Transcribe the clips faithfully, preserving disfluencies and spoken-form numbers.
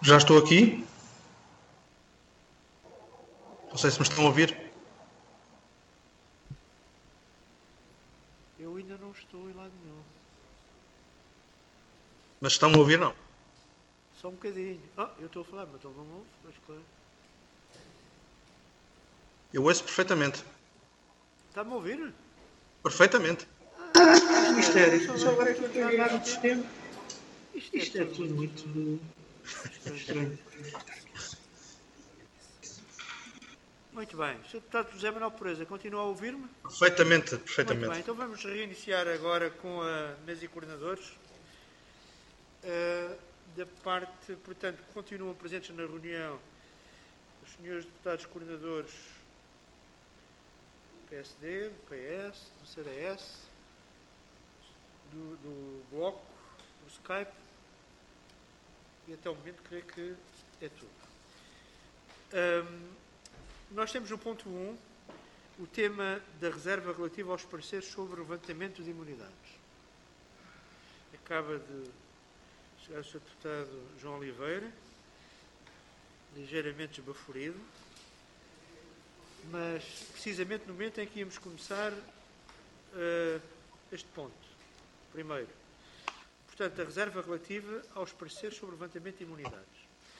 Já estou aqui. Não sei se me estão a ouvir. Eu ainda não estou em lado nenhum. Mas estão a ouvir, não. Só um bocadinho. Ah, eu estou a falar, mas ele não me ouve. Mas claro. Eu ouço perfeitamente. Está-me a ouvir? Perfeitamente. Ah, Mistério, só só agora agora é é que que eu estou a estou a entrar ligar no no sistema. sistema. Isto, Isto é tudo muito estranho. estranho. Muito bem. senhor Deputado José Manuel Pureza, continua a ouvir-me? Perfeitamente, Muito perfeitamente. bem. Então vamos reiniciar agora com a mesa de coordenadores. Uh, da parte, portanto, continuam presentes na reunião os senhores deputados coordenadores do P S D, do P S, do C D S, do, do Bloco, do Skype, e até o momento creio que é tudo. Um, nós temos no ponto um o tema da reserva relativa aos pareceres sobre o levantamento de imunidades. Acaba de chegar o senhor deputado João Oliveira, ligeiramente esbaforido, mas precisamente no momento em que íamos começar uh, este ponto. Primeiro, portanto, a reserva relativa aos pareceres sobre o levantamento de imunidades.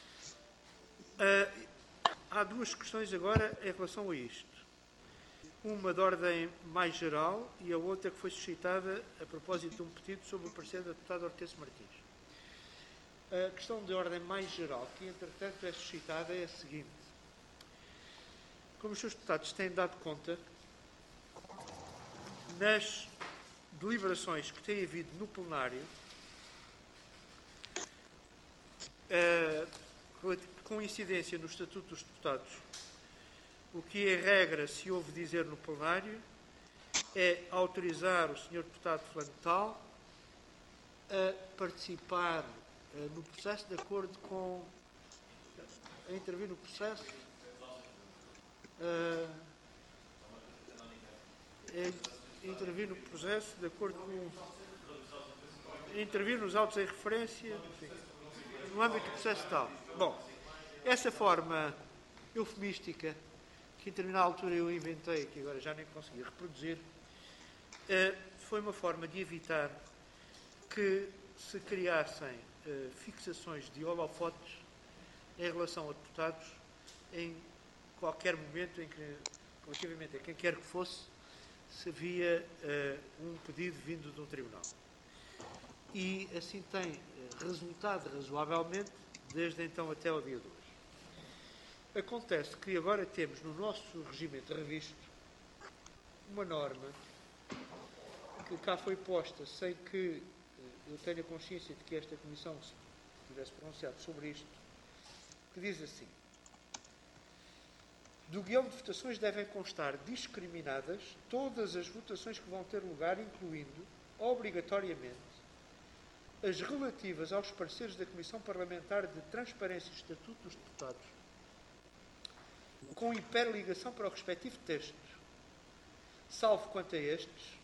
Uh, há duas questões agora em relação a isto. Uma de ordem mais geral e a outra que foi suscitada a propósito de um pedido sobre o parecer da deputada Hortência Martins. A questão de ordem mais geral, que entretanto é suscitada, é a seguinte. Como os seus deputados têm dado conta, nas deliberações que têm havido no plenário, uh, com incidência no Estatuto dos Deputados, o que em regra se ouve dizer no plenário é autorizar o senhor deputado fulano de tal a participar uh, no processo de acordo com... a intervir no processo... Uh, a intervir no processo de acordo com... a intervir nos autos em referência, enfim, no âmbito do processo tal. Bom, essa forma eufemística que em determinada altura eu inventei, que agora já nem consegui reproduzir, foi uma forma de evitar que se criassem fixações de holofotes em relação a deputados em qualquer momento em que, relativamente a quem quer que fosse, se havia um pedido vindo de um tribunal. E assim tem resultado razoavelmente desde então até ao dia de hoje. Acontece que agora temos no nosso regimento revisto uma norma que cá foi posta sem que eu tenha consciência de que esta Comissão se tivesse pronunciado sobre isto, que diz assim: do guião de votações devem constar discriminadas todas as votações que vão ter lugar, incluindo, obrigatoriamente, as relativas aos pareceres da Comissão Parlamentar de Transparência e Estatuto dos Deputados, com hiperligação para o respectivo texto, salvo quanto a estes,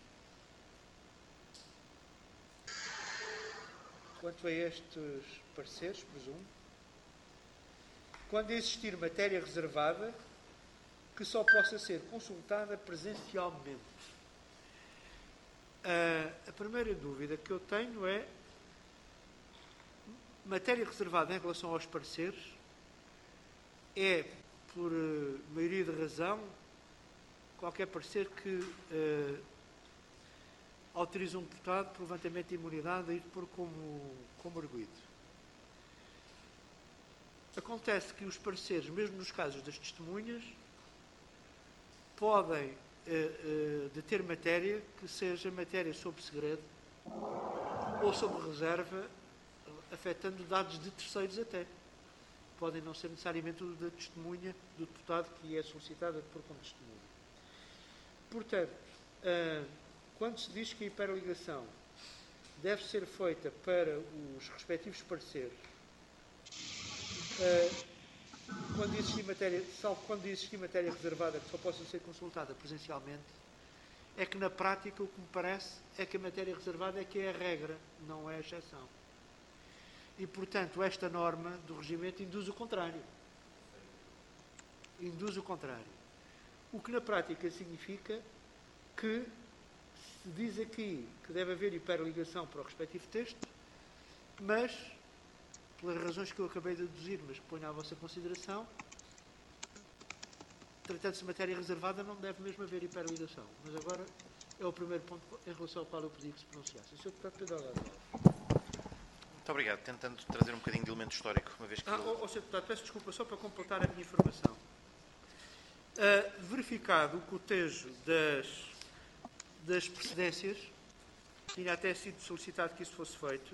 quanto a estes pareceres, presumo, quando existir matéria reservada que só possa ser consultada presencialmente. Uh, a primeira dúvida que eu tenho é matéria reservada em relação aos pareceres é, por uh, maioria de razão, qualquer parecer que uh, autoriza um deputado por levantamento de imunidade a ir pôr como, como arguido. Acontece que os pareceres, mesmo nos casos das testemunhas, podem uh, uh, deter matéria que seja matéria sob segredo ou sob reserva, afetando dados de terceiros até. Podem não ser necessariamente o da testemunha do deputado que é solicitado por como testemunha. Portanto, uh, quando se diz que a hiperligação deve ser feita para os respectivos pareceres, uh, quando existir matéria, salvo quando existir matéria reservada que só possa ser consultada presencialmente, é que na prática o que me parece é que a matéria reservada é que é a regra, não é a exceção. E, portanto, esta norma do regimento induz o contrário. Induz o contrário. O que na prática significa que se diz aqui que deve haver hiperligação para o respectivo texto, mas, pelas razões que eu acabei de deduzir, mas que ponho à vossa consideração, tratando-se de matéria reservada, não deve mesmo haver hiperligação. Mas agora é o primeiro ponto em relação ao qual eu pedi que se pronunciasse. senhor Deputado Pedro Delgado. Muito obrigado. Tentando trazer um bocadinho de elemento histórico, uma vez que... Ah, oh, oh, senhor Deputado, peço desculpa só para completar a minha informação. Uh, verificado o cotejo das, das precedências, tinha até sido solicitado que isso fosse feito,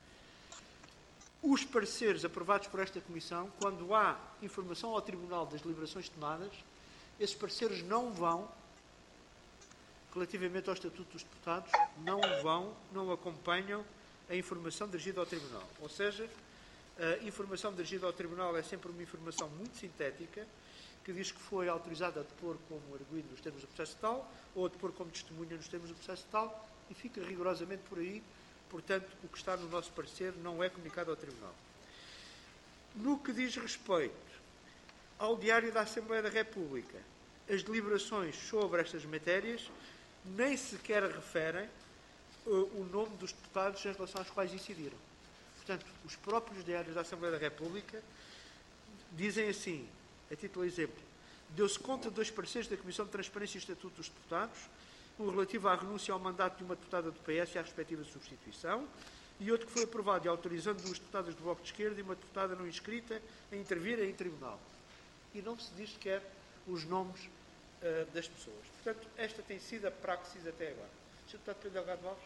os pareceres aprovados por esta Comissão, quando há informação ao Tribunal das deliberações tomadas, esses pareceres não vão, relativamente ao Estatuto dos Deputados, não vão, não acompanham a informação dirigida ao Tribunal. Ou seja, a informação dirigida ao Tribunal é sempre uma informação muito sintética, que diz que foi autorizada a depor como arguido nos termos do processo tal, ou a depor como testemunha nos termos do processo tal, e fica rigorosamente por aí. Portanto, o que está no nosso parecer não é comunicado ao Tribunal. No que diz respeito ao Diário da Assembleia da República, as deliberações sobre estas matérias nem sequer referem uh, o nome dos deputados em relação aos quais incidiram. Portanto, os próprios diários da Assembleia da República dizem assim, a título de exemplo, deu-se conta de dois pareceres da Comissão de Transparência e Estatuto dos Deputados, um relativo à renúncia ao mandato de uma deputada do P S e à respectiva substituição, e outro que foi aprovado e autorizando duas deputadas do Bloco de Esquerda e uma deputada não inscrita a intervir em tribunal. E não se diz sequer os nomes uh, das pessoas. Portanto, esta tem sido a praxis até agora. senhor Deputado Pedro Delgado Alves.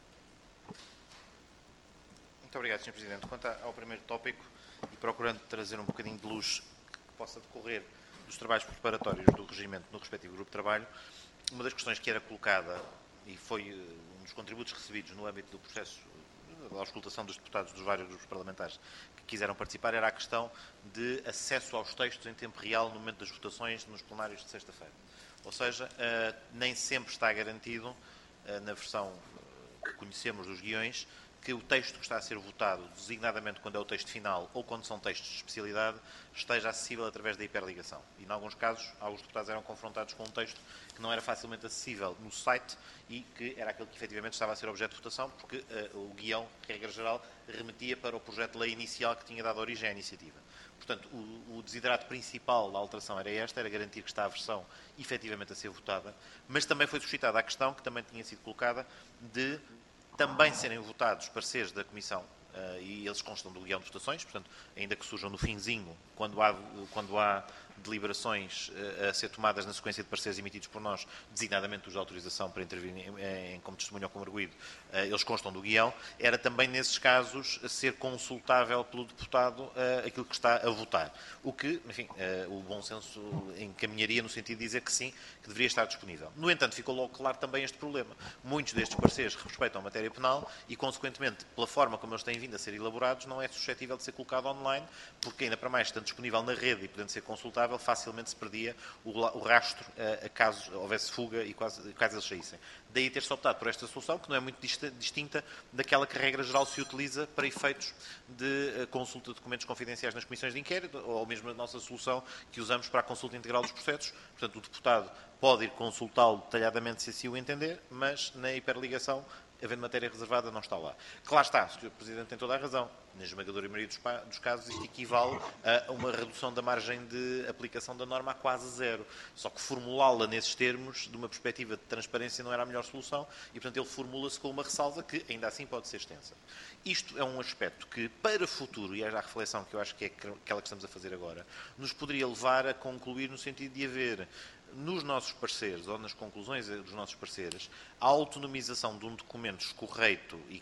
Muito obrigado, senhor Presidente. Quanto ao primeiro tópico, e procurando trazer um bocadinho de luz que possa decorrer dos trabalhos preparatórios do regimento no respectivo grupo de trabalho, uma das questões que era colocada, e foi um dos contributos recebidos no âmbito do processo da auscultação dos deputados dos vários grupos parlamentares que quiseram participar, era a questão de acesso aos textos em tempo real no momento das votações nos plenários de sexta-feira. Ou seja, nem sempre está garantido, na versão que conhecemos dos guiões, que o texto que está a ser votado, designadamente quando é o texto final ou quando são textos de especialidade, esteja acessível através da hiperligação. E, em alguns casos, alguns deputados eram confrontados com um texto que não era facilmente acessível no site e que era aquele que efetivamente estava a ser objeto de votação, porque uh, o guião, regra geral, remetia para o projeto de lei inicial que tinha dado origem à iniciativa. Portanto, o, o desiderato principal da alteração era esta, era garantir que está a versão efetivamente a ser votada, mas também foi suscitada a questão, que também tinha sido colocada, de também serem votados pareceres da Comissão, uh, e eles constam do guião de votações, portanto, ainda que surjam no finzinho, quando há, quando há deliberações uh, a ser tomadas na sequência de pareceres emitidos por nós, designadamente os de autorização para intervir em, em, como testemunho ou como arguido, uh, eles constam do guião, era também nesses casos ser consultável pelo deputado uh, aquilo que está a votar. O que, enfim, uh, o bom senso encaminharia no sentido de dizer que sim, que deveria estar disponível. No entanto, ficou logo claro também este problema. Muitos destes pareceres respeitam a matéria penal e, consequentemente, pela forma como eles têm vindo a ser elaborados, não é suscetível de ser colocado online, porque ainda para mais, estando disponível na rede e podendo ser consultável, facilmente se perdia o, o rastro a, a caso houvesse fuga e quase, caso eles saíssem. Daí ter-se optado por esta solução, que não é muito distinta daquela que a regra geral se utiliza para efeitos de consulta de documentos confidenciais nas comissões de inquérito, ou mesmo a nossa solução que usamos para a consulta integral dos processos. Portanto, o deputado pode ir consultá-lo detalhadamente se assim o entender, mas na hiperligação, havendo matéria reservada, não está lá. Claro está, o senhor Presidente tem toda a razão. Na esmagadora maioria dos, dos casos, isto equivale a uma redução da margem de aplicação da norma a quase zero. Só que formulá-la nesses termos, de uma perspectiva de transparência, não era a melhor solução e, portanto, ele formula-se com uma ressalva que, ainda assim, pode ser extensa. Isto é um aspecto que, para o futuro, e é a reflexão que eu acho que é aquela que estamos a fazer agora, nos poderia levar a concluir no sentido de haver, nos nossos pareceres, ou nas conclusões dos nossos pareceres, a autonomização de um documento escorreito e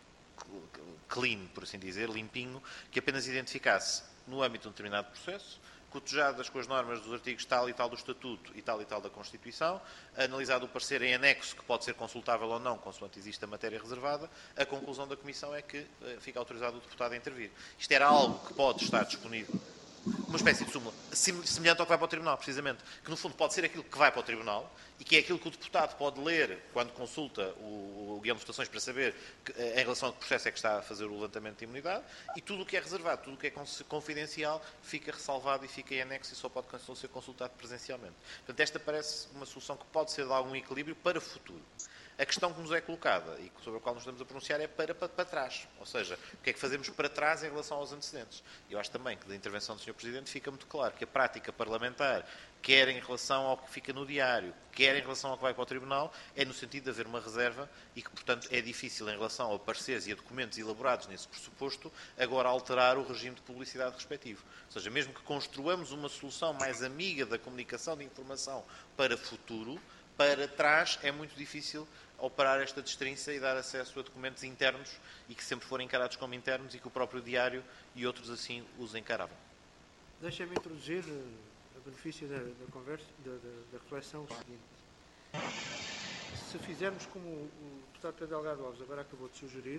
clean, por assim dizer, limpinho, que apenas identificasse, no âmbito de um determinado processo, cotejadas com as normas dos artigos tal e tal do Estatuto e tal e tal da Constituição, analisado o parecer em anexo, que pode ser consultável ou não, consoante existe a matéria reservada, a conclusão da Comissão é que uh, fica autorizado o deputado a intervir. Isto era algo que pode estar disponível. uma espécie de súmula semelhante ao que vai para o Tribunal, precisamente. Que, no fundo, pode ser aquilo que vai para o Tribunal e que é aquilo que o deputado pode ler quando consulta o, o guião de votações para saber que, em relação a que processo é que está a fazer o levantamento de imunidade, e tudo o que é reservado, tudo o que é confidencial, fica ressalvado e fica em anexo e só pode ser consultado presencialmente. Portanto, esta parece uma solução que pode ser de algum equilíbrio para o futuro. A questão que nos é colocada e sobre a qual nos estamos a pronunciar é para, para, para trás. Ou seja, o que é que fazemos para trás em relação aos antecedentes. Eu acho também que da intervenção do senhor Presidente fica muito claro que a prática parlamentar, quer em relação ao que fica no diário, quer em relação ao que vai para o Tribunal, é no sentido de haver uma reserva e que, portanto, é difícil em relação a pareceres e a documentos elaborados nesse pressuposto, agora alterar o regime de publicidade respectivo. Ou seja, mesmo que construamos uma solução mais amiga da comunicação de informação para futuro, para trás é muito difícil operar esta destrinça e dar acesso a documentos internos e que sempre forem encarados como internos e que o próprio diário e outros assim os encaravam. Deixa-me introduzir, a benefício da, da conversa, da, da, da reflexão, o seguinte. Se fizermos como o deputado Pedro Delgado Alves agora acabou de sugerir,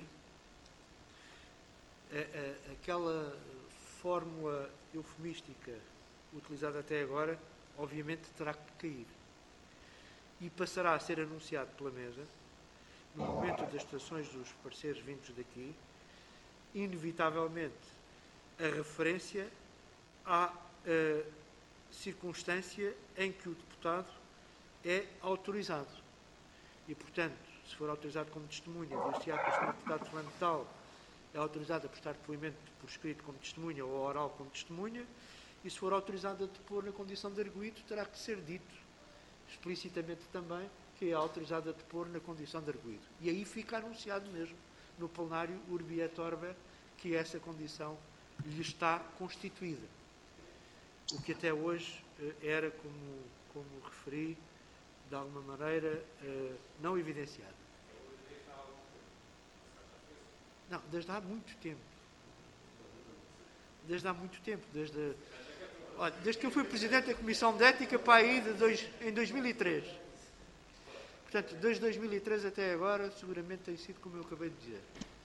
a, a, aquela fórmula eufemística utilizada até agora, obviamente terá que cair. E passará a ser anunciado pela mesa, no momento das votações dos pareceres vindos daqui, inevitavelmente a referência à uh, circunstância em que o deputado é autorizado. E, portanto, se for autorizado como testemunha, dir-se-á que o senhor deputado fulano de tal é autorizado a prestar depoimento por escrito como testemunha ou oral como testemunha, e se for autorizado a depor na condição de arguido, terá que ser dito explicitamente também que é autorizado a depor na condição de arguido. E aí fica anunciado mesmo, no plenário urbi et orbi, que essa condição lhe está constituída. O que até hoje era, como, como referi, de alguma maneira não evidenciado. Não, desde há muito tempo. Desde há muito tempo. Desde, olha, desde que eu fui Presidente da Comissão de Ética para aí de dois, em dois mil e três. Portanto, desde dois mil e três até agora, seguramente tem sido como eu acabei de dizer.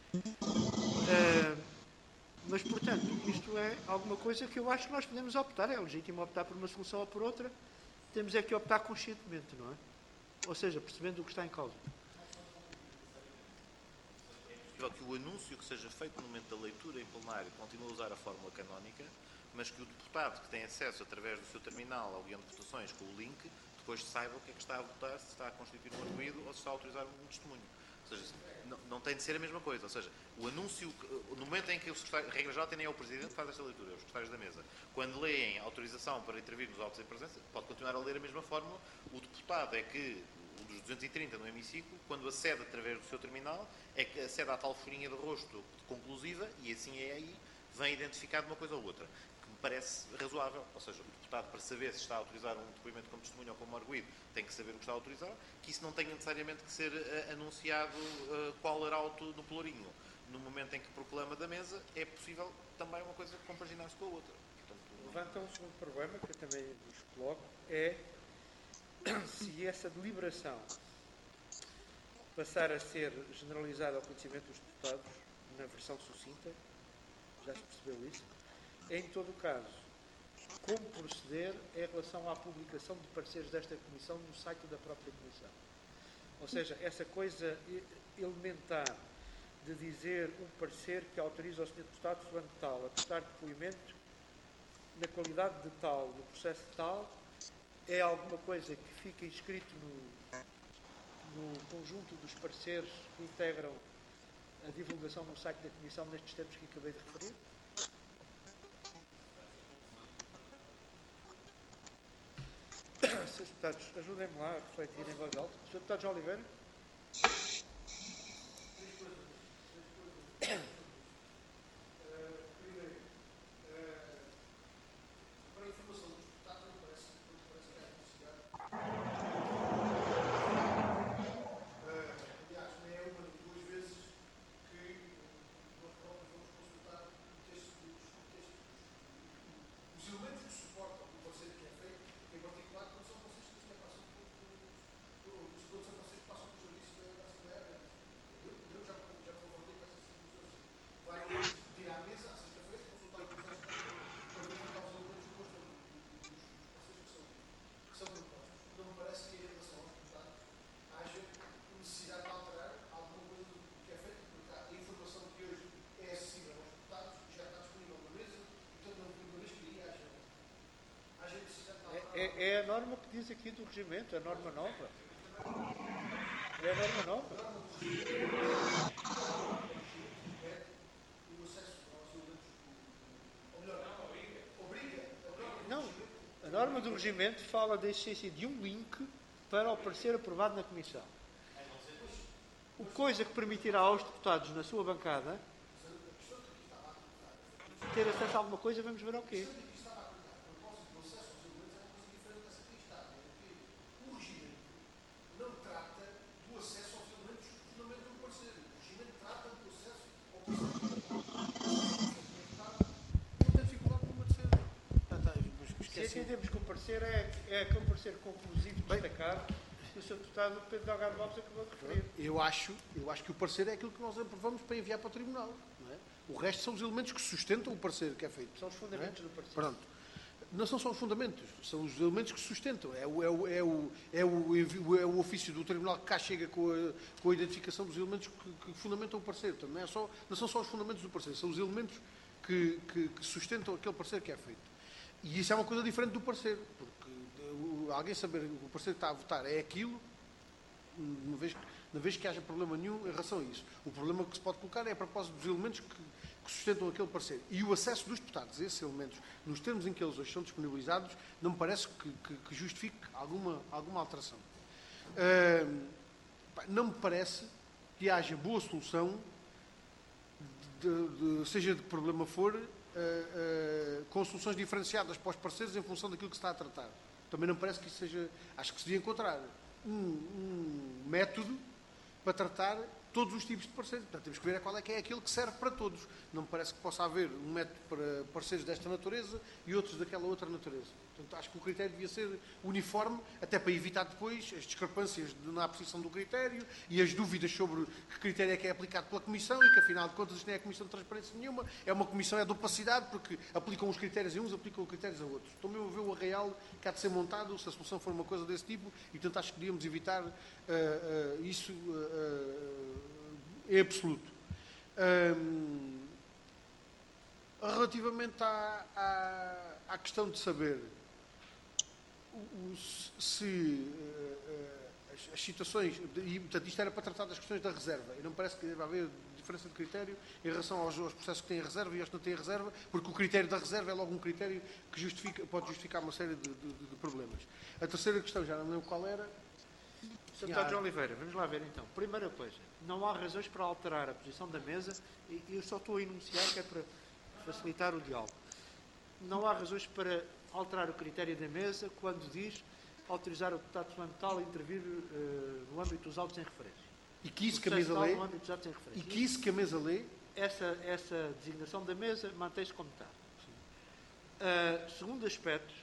Uh, mas, portanto, isto é alguma coisa que eu acho que nós podemos optar. É legítimo optar por uma solução ou por outra. Temos é que optar conscientemente, não é? Ou seja, percebendo o que está em causa. Que o anúncio que seja feito no momento da leitura em plenário continue a usar a fórmula canónica, mas que o deputado que tem acesso através do seu terminal ao guião de votações com o link, depois saiba o que é que está a votar, se está a constituir um arguido ou se está a autorizar um testemunho. Ou seja, não, não tem de ser a mesma coisa. Ou seja, o anúncio, no momento em que o secretário, a regra geral, tem nem é o Presidente que faz esta leitura, os secretários da mesa. Quando leem autorização para intervir nos autos em presença, pode continuar a ler a mesma fórmula. O deputado é que, um dos duzentos e trinta no hemiciclo, quando acede através do seu terminal, é que acede à tal folhinha de rosto conclusiva e assim é aí, vem identificado uma coisa ou outra. Que me parece razoável. Ou seja, o deputado, para saber se está a autorizar um depoimento como testemunho ou como arguido, tem que saber o que está a autorizar, que isso não tenha necessariamente que ser uh, anunciado uh, qual arauto no pelourinho. No momento em que proclama da mesa, é possível também uma coisa compaginar-se com a outra. Portanto, levanta um segundo problema, que eu também vos coloco, é se essa deliberação passar a ser generalizada ao conhecimento dos deputados, na versão sucinta, já se percebeu isso, em todo o caso, como proceder em relação à publicação de pareceres desta Comissão no site da própria Comissão. Ou seja, essa coisa elementar de dizer um parecer que autoriza o senhor Deputado fulano de tal a prestar depoimento na qualidade de tal, no processo de tal, é alguma coisa que fica inscrito no, no conjunto dos pareceres que integram a divulgação no site da Comissão nestes termos que acabei de referir? senhores Deputados, ajudem-me lá a refletir em voz alta. senhor Deputado João Oliveira? norma que diz aqui do regimento, é a norma nova. É a norma nova. Não, a norma do regimento fala da existência de um link para o parecer aprovado na Comissão. O coisa que permitirá aos deputados na sua bancada ter acesso a alguma coisa, vamos ver ao quê. Se entendemos que o parecer é, é aquele parecer conclusivo, destacado, que o senhor deputado Pedro Delgado Alves acabou de referir. Eu acho, eu acho que o parecer é aquilo que nós aprovamos para enviar para o Tribunal. Não é? O resto são os elementos que sustentam o parecer que é feito. São os fundamentos não é? do parecer. Pronto. Não são só os fundamentos, são os elementos que sustentam. É o, é o, é o, é o, é o ofício do Tribunal que cá chega com a, com a identificação dos elementos que, que fundamentam o parecer. Portanto, não, é só, não são só os fundamentos do parecer, são os elementos que, que, que sustentam aquele parecer que é feito. E isso é uma coisa diferente do parecer, porque alguém saber que o parecer que está a votar é aquilo, uma vez, uma vez que haja problema nenhum em relação a isso. O problema que se pode colocar é a propósito dos elementos que, que sustentam aquele parecer. E o acesso dos deputados a esses elementos, nos termos em que eles hoje são disponibilizados, não me parece que, que, que justifique alguma, alguma alteração. Uh, não me parece que haja boa solução, de, de, seja de que problema for, Uh, uh, com soluções diferenciadas para os parceiros em função daquilo que se está a tratar. Também não parece que isso seja... Acho que se devia encontrar um, um método para tratar todos os tipos de parceiros. Portanto, temos que ver qual é que é aquele que serve para todos. Não me parece que possa haver um método para parceiros desta natureza e outros daquela outra natureza. Portanto, acho que o critério devia ser uniforme, até para evitar depois as discrepâncias na apreciação do critério e as dúvidas sobre que critério é que é aplicado pela Comissão e que, afinal de contas, isto não é a Comissão de Transparência nenhuma, é uma Comissão é de opacidade, porque aplicam os critérios a uns, aplicam os critérios a outros. Estou mesmo a ver o arraial que há de ser montado, se a solução for uma coisa desse tipo, e, portanto, acho que devíamos evitar uh, uh, isso uh, uh, em absoluto. Um, relativamente à, à, à questão de saber se uh, as, as situações, e portanto isto era para tratar das questões da reserva, e não parece que deve haver diferença de critério em relação aos, aos processos que têm reserva e aos que não têm reserva, porque o critério da reserva é logo um critério que justifica, pode justificar uma série de, de, de problemas. A terceira questão, já não lembro qual era. senhor Deputado João Oliveira, vamos lá ver então. Primeira coisa, não há razões para alterar a posição da mesa, e eu só estou a enunciar que é para facilitar o diálogo. Não há razões para alterar o critério da mesa quando diz autorizar o deputado fundamental a intervir uh, no âmbito dos autos em referência. E que isso que a mesa lê, no âmbito dos autos em referência. e que isso que a mesa lê, essa, essa designação da mesa mantém-se como está. Uh, segundo aspecto,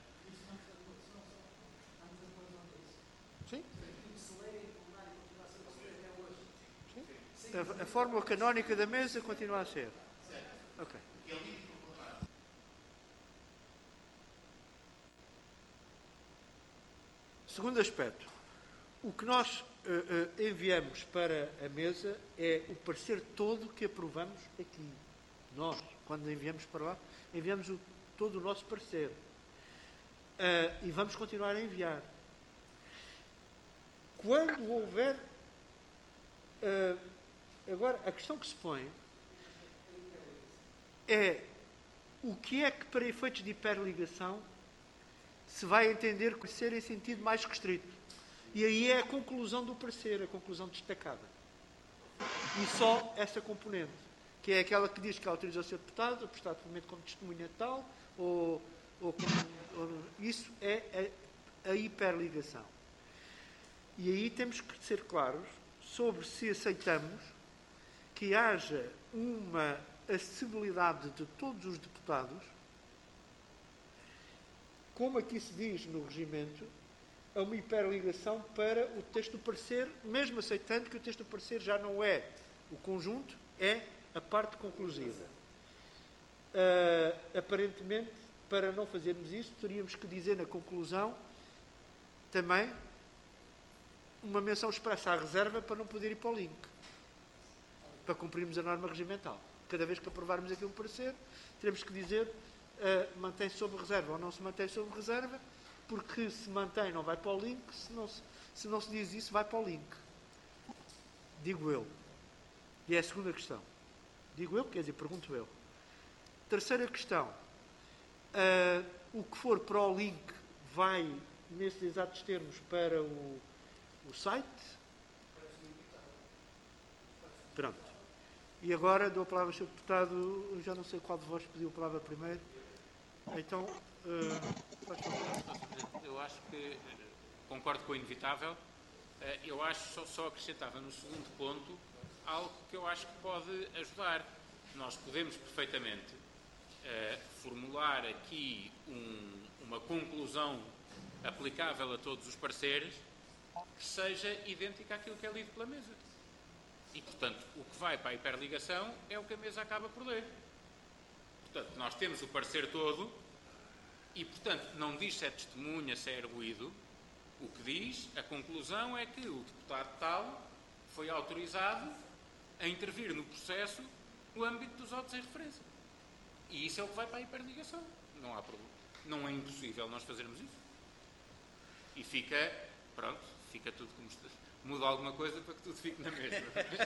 sim? A, a fórmula canónica da mesa continua a ser. Ok. Segundo aspecto, o que nós uh, uh, enviamos para a mesa é o parecer todo que aprovamos aqui. Nós, quando enviamos para lá, enviamos o, todo o nosso parecer. Uh, e vamos continuar a enviar. Quando houver... Uh, agora, a questão que se põe é o que é que, para efeitos de hiperligação, se vai entender que ser em sentido mais restrito. E aí é a conclusão do parecer, a conclusão destacada. E só essa componente, que é aquela que diz que autoriza o senhor deputado a prestar depoimento como testemunha tal, ou, ou, como, ou isso é a, a hiperligação. E aí temos que ser claros sobre se aceitamos que haja uma acessibilidade de todos os deputados, como aqui se diz no regimento, a uma hiperligação para o texto do parecer, mesmo aceitando que o texto do parecer já não é o conjunto, é a parte conclusiva. Uh, aparentemente, para não fazermos isso, teríamos que dizer na conclusão também uma menção expressa à reserva para não poder ir para o link, para cumprirmos a norma regimental. Cada vez que aprovarmos aquele parecer, teremos que dizer uh, mantém-se sob reserva ou não se mantém sob reserva, porque se mantém não vai para o link, se não se, se não se diz isso vai para o link. Digo eu. E é a segunda questão. Digo eu, quer dizer, pergunto eu. Terceira questão. Uh, o que for para o link vai, nesses exatos termos, para o, o site? Pronto. E agora dou a palavra ao senhor Deputado, eu já não sei qual de vós pediu a palavra primeiro. Então, uh, faz favor. Eu acho que, concordo com o inevitável, eu acho, só, só acrescentava no segundo ponto, algo que eu acho que pode ajudar. Nós podemos perfeitamente uh, formular aqui um, uma conclusão aplicável a todos os pareceres que seja idêntica àquilo que é lido pela mesa. E, portanto, o que vai para a hiperligação é o que a mesa acaba por ler. Portanto, nós temos o parecer todo e, portanto, não diz se é testemunha, se é arguído. O que diz, a conclusão é que o deputado tal foi autorizado a intervir no processo no âmbito dos autos em referência. E isso é o que vai para a hiperligação. Não há problema. Não é impossível nós fazermos isso. E fica, pronto, fica tudo como está. Muda alguma coisa para que tudo fique na mesma.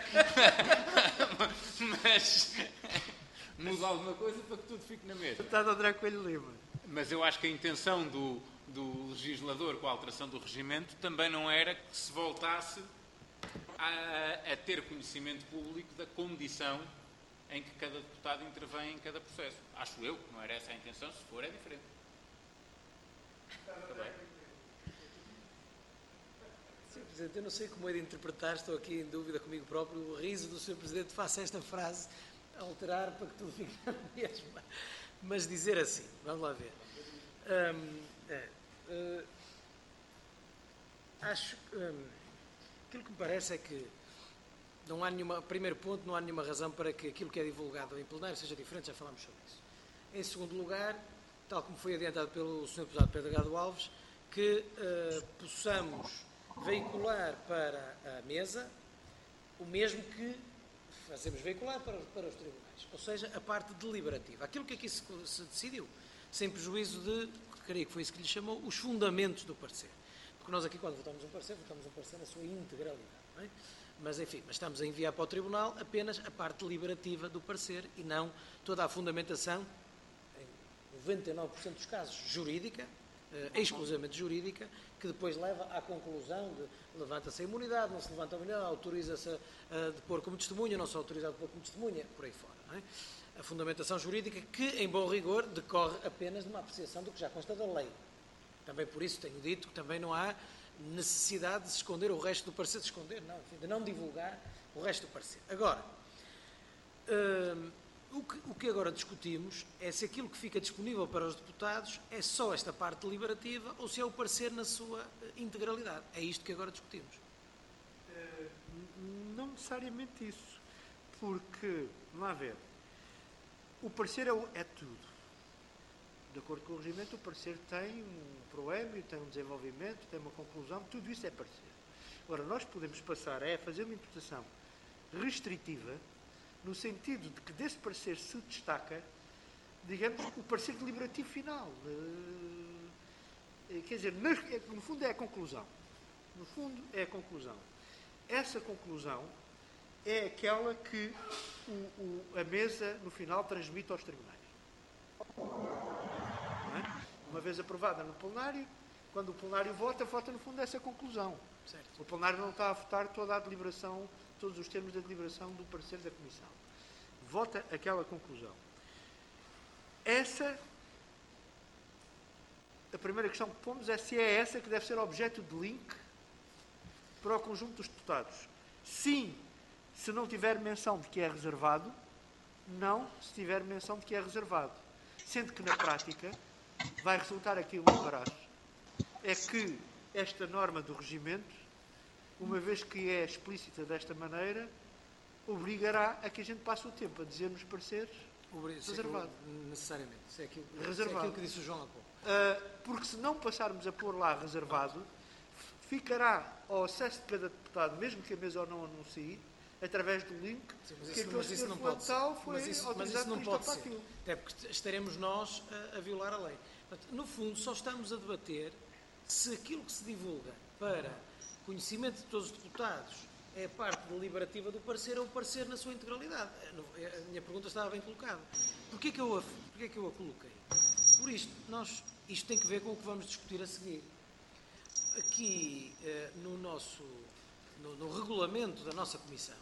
Mas muda alguma coisa para que tudo fique na mesma. Deputado André Coelho Lima. Mas eu acho que a intenção do, do legislador com a alteração do regimento também não era que se voltasse a, a ter conhecimento público da condição em que cada deputado intervém em cada processo. Acho eu que não era essa a intenção, se for é diferente. Está bem? senhor Presidente, eu não sei como é de interpretar, estou aqui em dúvida comigo próprio, o riso do senhor Presidente face a esta frase, alterar para que tudo fique na mesma. Mas dizer assim, vamos lá ver. Hum, é, uh, acho que hum, aquilo que me parece é que não há nenhuma, primeiro ponto, não há nenhuma razão para que aquilo que é divulgado em plenário seja diferente, já falámos sobre isso. Em segundo lugar, tal como foi adiantado pelo senhor Deputado Pedro Gado Alves, que uh, possamos veicular para a mesa o mesmo que fazemos veicular para, para os tribunais, ou seja, a parte deliberativa, aquilo que aqui se, se decidiu, sem prejuízo de, creio que foi isso que lhe chamou, os fundamentos do parecer, porque nós aqui quando votamos um parecer, votamos um parecer na sua integralidade, não é? Mas enfim, mas estamos a enviar para o tribunal apenas a parte deliberativa do parecer e não toda a fundamentação, em noventa e nove por cento dos casos, jurídica, eh, exclusivamente jurídica, que depois leva à conclusão de levanta-se a imunidade, não se levanta a imunidade, autoriza-se a, a depor como testemunha, não se autoriza a depor como testemunha, por aí fora. Não é? A fundamentação jurídica que, em bom rigor, decorre apenas de uma apreciação do que já consta da lei. Também por isso tenho dito que também não há necessidade de se esconder o resto do parecer, de esconder, não, enfim, de não divulgar o resto do parecer. Agora, hum, o, que, o que agora discutimos é se aquilo que fica disponível para os deputados é só esta parte deliberativa ou se é o parecer na sua integralidade. É isto que agora discutimos. Uh, não necessariamente isso, porque, vamos lá ver, o parecer é, o, é tudo. De acordo com o regimento, o parecer tem um proémio, tem um desenvolvimento, tem uma conclusão, tudo isso é parecer. Agora, nós podemos passar a fazer uma interpretação restritiva, no sentido de que desse parecer se destaca, digamos, o parecer deliberativo final. Quer dizer, no fundo é a conclusão. No fundo é a conclusão. Essa conclusão é aquela que o, o, a mesa, no final, transmite aos tribunais. Uma vez aprovada no plenário, quando o plenário vota, vota no fundo essa conclusão. Certo. O plenário não está a votar toda a deliberação, todos os termos da deliberação do parecer da Comissão. Vota aquela conclusão. Essa, a primeira questão que pomos é se é essa que deve ser objeto de link para o conjunto dos deputados. Sim, se não tiver menção de que é reservado, não se tiver menção de que é reservado. Sendo que, na prática, vai resultar aqui um embaraço. É que esta norma do regimento, uma vez que é explícita desta maneira, obrigará a que a gente passe o tempo a dizer nos pareceres reservado. Necessariamente. Isso é aquilo, reservado. Isso é aquilo que disse o João há pouco. Uh, porque se não passarmos a pôr lá reservado, ficará ao acesso de cada deputado, mesmo que a mesa ou não anuncie, através do link, sim, mas que isso, aquele mas isso não senhor pode tal ser. foi Mas isso, mas autorizado isso não por pode isto ou ser. para aquilo. Até porque estaremos nós a, a violar a lei. Portanto, no fundo, só estamos a debater Se aquilo que se divulga para conhecimento de todos os deputados é a parte deliberativa do parecer, é o parecer na sua integralidade. A minha pergunta estava bem colocada. Porquê que eu a, porquê que eu a coloquei? Por isto, nós, isto tem que ver com o que vamos discutir a seguir. Aqui, eh, no nosso, no, no regulamento da nossa comissão,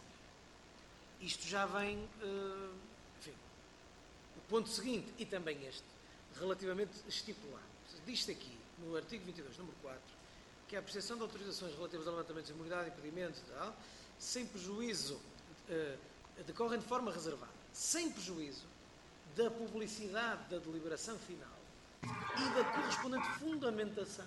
isto já vem, eh, enfim, o ponto seguinte, e também este, relativamente estipulado. Diz-se aqui, no artigo vinte e dois, número quatro, que a apreciação de autorizações relativas a levantamentos de imunidade, impedimentos e tal, sem prejuízo, eh, decorrem de forma reservada, sem prejuízo da publicidade da deliberação final e da correspondente fundamentação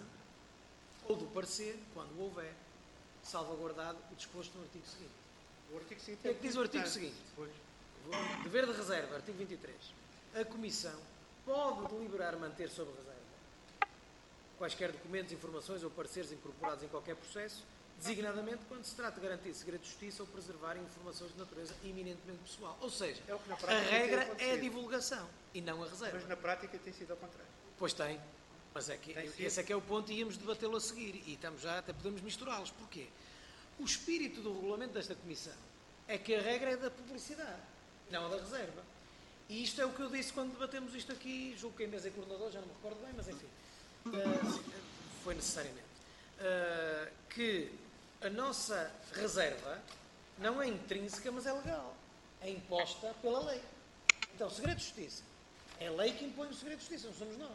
ou do parecer, quando houver, salvaguardado o disposto no artigo seguinte. O artigo seguinte O que é que diz o artigo seguinte? Dever de reserva, artigo vinte e três. A Comissão pode deliberar manter sob reserva quaisquer documentos, informações ou pareceres incorporados em qualquer processo, designadamente quando se trata de garantir segredo de justiça ou preservar informações de natureza eminentemente pessoal. Ou seja, É o que na a prática tem regra acontecido. é a divulgação e não a reserva. Mas na prática tem sido ao contrário. Pois tem. Mas é que, Tem sido. esse é que é o ponto e íamos debatê-lo a seguir. E estamos já, até podemos misturá-los. Porquê? O espírito do regulamento desta Comissão é que a regra é da publicidade, não a da reserva. E isto é o que eu disse quando debatemos isto aqui, julgo que em mesa e coordenador, já não me recordo bem, mas enfim, uh, foi necessariamente. Uh, que a nossa reserva não é intrínseca, mas é legal. É imposta pela lei. Então, segredo de justiça. É a lei que impõe o segredo de justiça, não somos nós.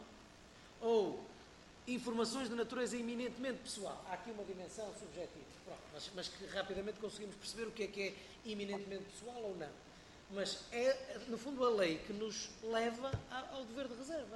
Ou informações de natureza eminentemente pessoal. Há aqui uma dimensão subjetiva, pronto, mas, mas que rapidamente conseguimos perceber o que é que é eminentemente pessoal ou não. Mas é, no fundo, a lei que nos leva ao dever de reserva.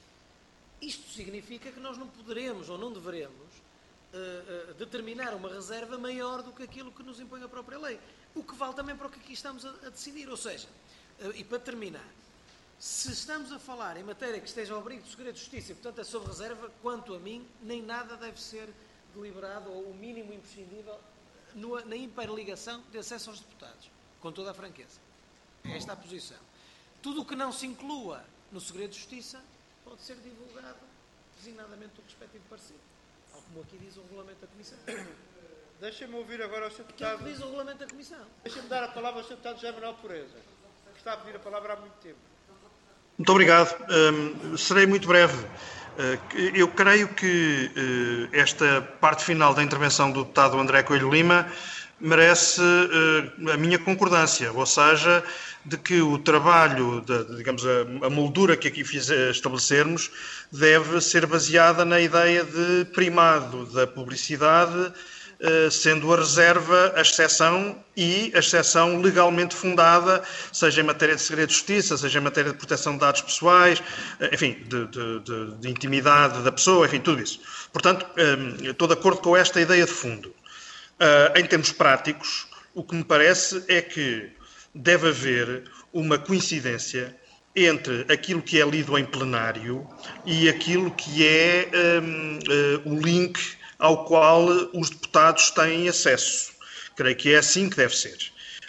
Isto significa que nós não poderemos ou não deveremos uh, uh, determinar uma reserva maior do que aquilo que nos impõe a própria lei. O que vale também para o que aqui estamos a, a decidir. Ou seja, uh, e para terminar, se estamos a falar em matéria que esteja ao abrigo do segredo de justiça e, portanto, é sob reserva, quanto a mim, nem nada deve ser deliberado ou o mínimo imprescindível no, na interligação de acesso aos deputados, com toda a franqueza. É esta a posição. Tudo o que não se inclua no segredo de justiça pode ser divulgado designadamente do respectivo parecer, tal como aqui diz o regulamento da Comissão. Deixa-me ouvir agora o senhor Aquilo Deputado. que diz o regulamento da Comissão. Deixa-me dar a palavra ao senhor Deputado José Manuel Pureza, que está a pedir a palavra há muito tempo. Muito obrigado. Um, serei muito breve. Uh, eu creio que uh, esta parte final da intervenção do deputado André Coelho Lima merece uh, a minha concordância, ou seja, de que o trabalho, de, digamos, a, a moldura que aqui fiz, estabelecermos, deve ser baseada na ideia de primado da publicidade, sendo a reserva a exceção e a exceção legalmente fundada, seja em matéria de segredo de justiça, seja em matéria de proteção de dados pessoais, enfim, de, de, de, de intimidade da pessoa, enfim, tudo isso. Portanto, estou de acordo com esta ideia de fundo. Em termos práticos, o que me parece é que deve haver uma coincidência entre aquilo que é lido em plenário e aquilo que é um, uh, o link ao qual os deputados têm acesso. Creio que é assim que deve ser.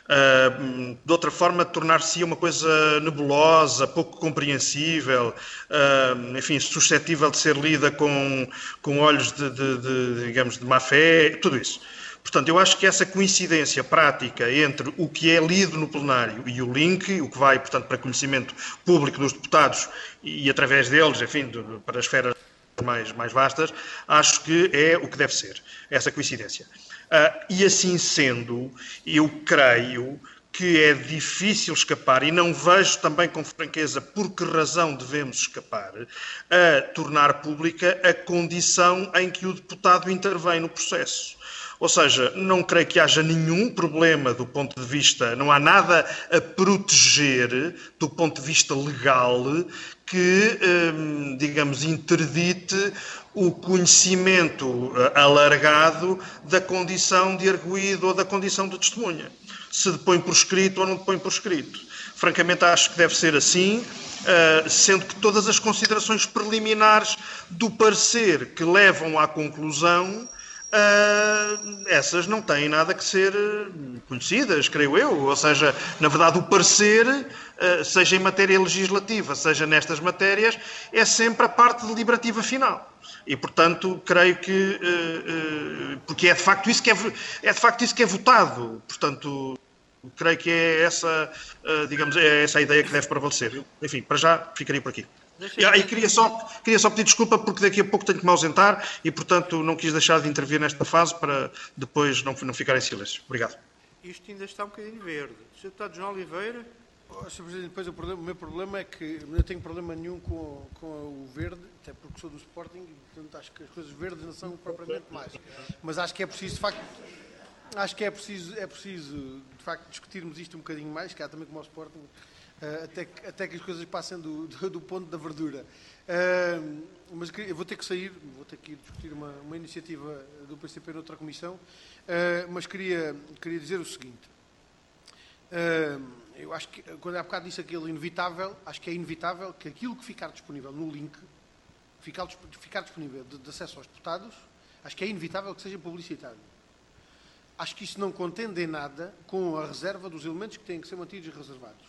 Uh, de outra forma, tornar-se uma coisa nebulosa, pouco compreensível, uh, enfim, suscetível de ser lida com, com olhos de, de, de, digamos, de má fé, tudo isso. Portanto, eu acho que essa coincidência prática entre o que é lido no plenário e o link, o que vai, portanto, para conhecimento público dos deputados e, através deles, enfim, de, para as esferas mais, mais vastas, acho que é o que deve ser, essa coincidência. Uh, e assim sendo, eu creio que é difícil escapar, e não vejo também com franqueza por que razão devemos escapar, a tornar pública a condição em que o deputado intervém no processo. Ou seja, não creio que haja nenhum problema do ponto de vista, não há nada a proteger do ponto de vista legal que, digamos, interdite o conhecimento alargado da condição de arguido ou da condição de testemunha. Se depõe por escrito ou não depõe por escrito. Francamente, acho que deve ser assim, sendo que todas as considerações preliminares do parecer que levam à conclusão, Uh, essas não têm nada que ser conhecidas, creio eu. Ou seja, na verdade, o parecer seja em matéria legislativa, seja nestas matérias, é sempre a parte deliberativa final. E, portanto, creio que, porque é de facto isso que é, é, de facto isso que é votado, portanto, creio que é essa, digamos, é essa a ideia que deve prevalecer. Enfim, para já, ficaria por aqui. E, e queria, só, queria só pedir desculpa porque daqui a pouco tenho que me ausentar e, portanto, não quis deixar de intervir nesta fase para depois não, não ficar em silêncio. Obrigado. Isto ainda está um bocadinho verde. senhor Deputado João Oliveira. Oh, senhor Presidente, depois o, problema, o meu problema é que eu não tenho problema nenhum com, com o verde, até porque sou do Sporting e, portanto, acho que as coisas verdes não são propriamente mais. Mas acho que é preciso, de facto, acho que é preciso, é preciso, de facto, discutirmos isto um bocadinho mais, cá também como ao Sporting, uh, até, que, até que as coisas passem do, do, do ponto da verdura. Uh, mas eu vou ter que sair, vou ter que ir discutir uma, uma iniciativa do P C P noutra comissão, uh, mas queria, queria dizer o seguinte. Uh, eu acho que, quando há bocado disse aquilo inevitável, acho que é inevitável que aquilo que ficar disponível no link, ficar, ficar disponível de, de acesso aos deputados, acho que é inevitável que seja publicitado. Acho que isso não contende em nada com a reserva dos elementos que têm que ser mantidos reservados.